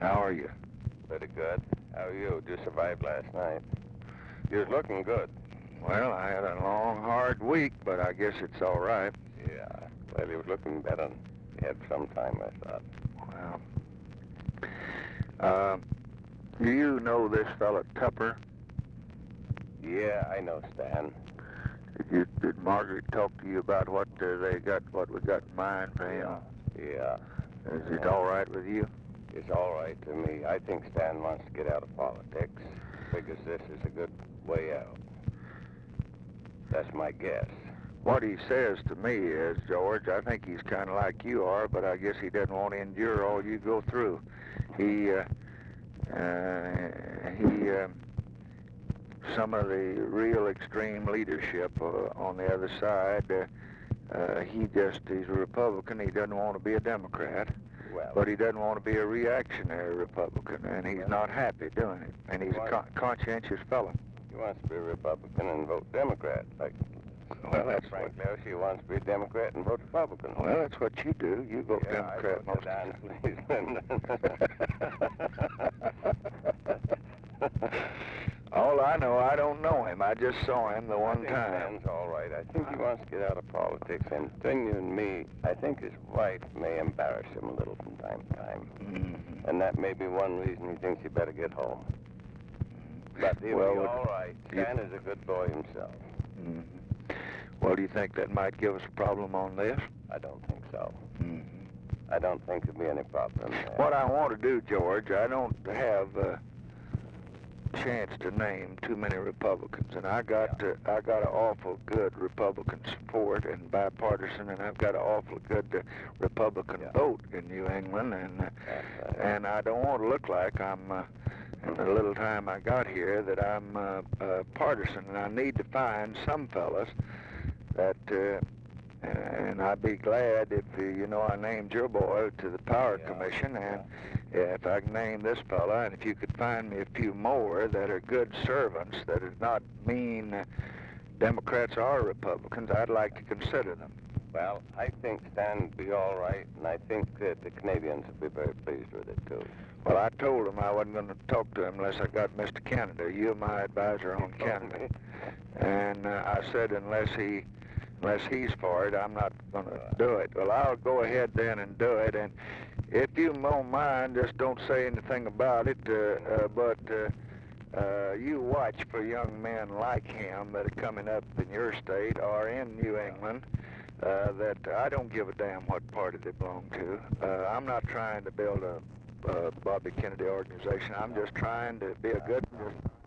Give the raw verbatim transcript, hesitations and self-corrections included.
How are you? Pretty good. How are you? Just survived last night. You're looking good. Well, I had a long, hard week, but I guess it's all right. Yeah. Well, you was looking better than you had some time, I thought. Well, uh, do you know this fella Tupper? Yeah, I know Stan. Did you, did Margaret talk to you about what uh, they got, what we got in mind for him? Yeah. Is it all right with you? It's all right to me. I think Stan wants to get out of politics. Figures this is a good way out. That's my guess. What he says to me is, George, I think he's kind of like you are, but I guess he doesn't want to endure all you go through. He, uh, uh, he, uh, some of the real extreme leadership uh, on the other side, uh, uh, he just, he's a Republican. He doesn't want to be a Democrat. Well, But he doesn't want to be a reactionary Republican, and he's not happy doing it. And he's a con conscientious fellow. He wants to be a Republican and vote Democrat. Like, well, that's Frank Mills, he wants to be a Democrat and vote Republican. Well, that's what you do. You vote yeah, Democrat I most of the time. All I know, I don't know him. I just saw him the one I think time. Stan's all right. I think he wants to get out of politics. And between you and me, I think his wife may embarrass him a little from time to time. Mm-hmm. And that may be one reason he thinks he better get home. But he'll well, be all right. Stan you... is a good boy himself. Mm-hmm. Well, do you think that might give us a problem on this? I don't think so. Mm-hmm. I don't think there'll be any problem there. What I want to do, George, I don't have a chance to name too many Republicans, and I got Yeah. uh, I got an awful good Republican support and bipartisan, and I've got an awful good uh, Republican Yeah. vote in New England, and uh, That's right. and I don't want to look like I'm uh, in the little time I got here that I'm uh, uh, partisan, and I need to find some fellas that. Uh, And I'd be glad if, uh, you know, I named your boy to the Power Yeah, Commission, and yeah. if I can name this fella, and if you could find me a few more that are good servants, that are not mean uh, Democrats or Republicans, I'd like to consider them. Well, I think Stan would be all right, and I think that the Canadians would be very pleased with it, too. Well, I told him I wasn't going to talk to him unless I got Mister Canada. You're my advisor on Canada. And uh, I said unless he... Unless he's for it, I'm not going to do it. Well, I'll go ahead then and do it. And if you don't mind, just don't say anything about it. Uh, uh, but uh, uh, you watch for young men like him that are coming up in your state or in New England. Uh, that I don't give a damn what party they belong to. Uh, I'm not trying to build a, a Bobby Kennedy organization. I'm just trying to be a good